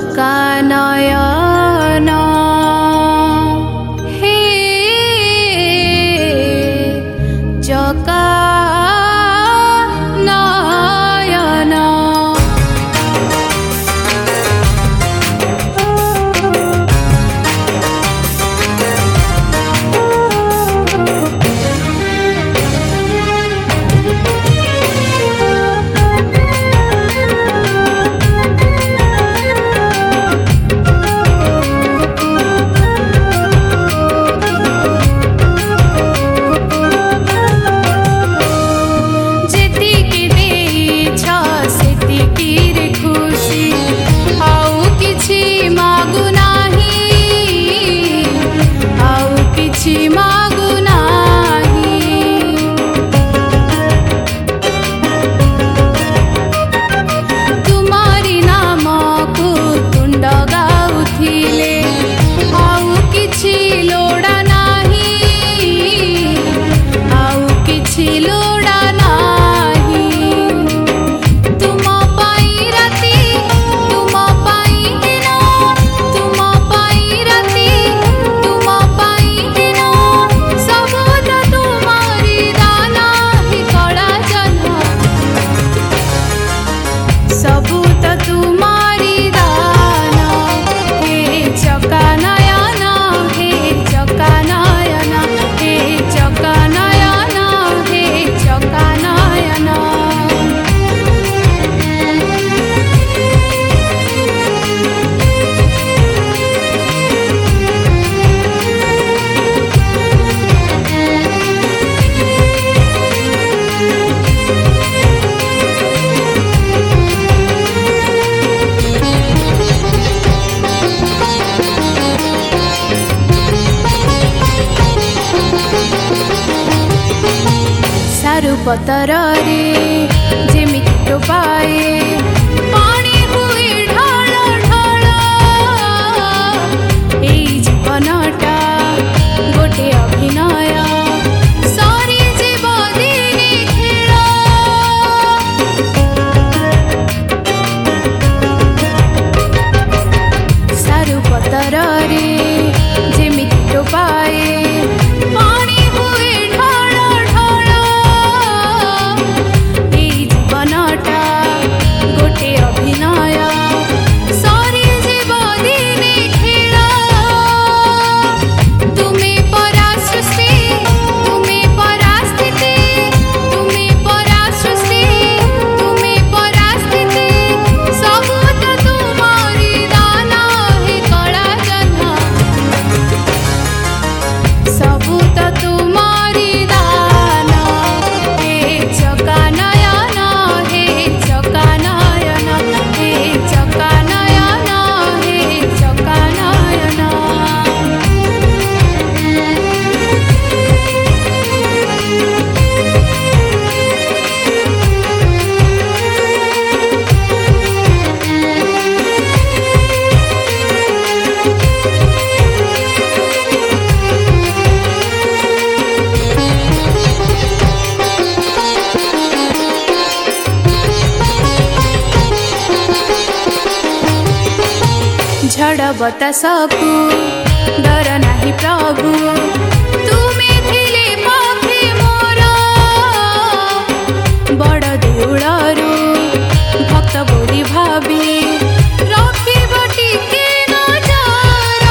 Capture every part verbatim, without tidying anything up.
चका नयन हे चका नयन। पतर रे जेमिति टोपाए पानी हुए ढाल ढाल एई जीवनटा गोटे अभिनय सरी जीव दिने खेल सारु पतर रे जेमिति टोपाए पानी हुए ढाल ढाल गोटे अभिनय सरी जीव दिने खेल तुमे परा सृष्टि तुमे परा स्थिति तुमे परा सृष्टि तुमे परा स्थिति सबू तो तुम्हारी दान हे कला जन्म सबू तो तुम्हारी दान हे चका नयन हे चका नयन हे चका नयन हे चका नयन। झड़ बतासकु डर नाही प्रभु तुमे थिले पाखे मोर बड़ देउळरू भक्त बोली भाबी रखिब टिके नजर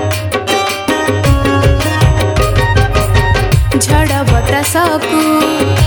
झड़ बतासकु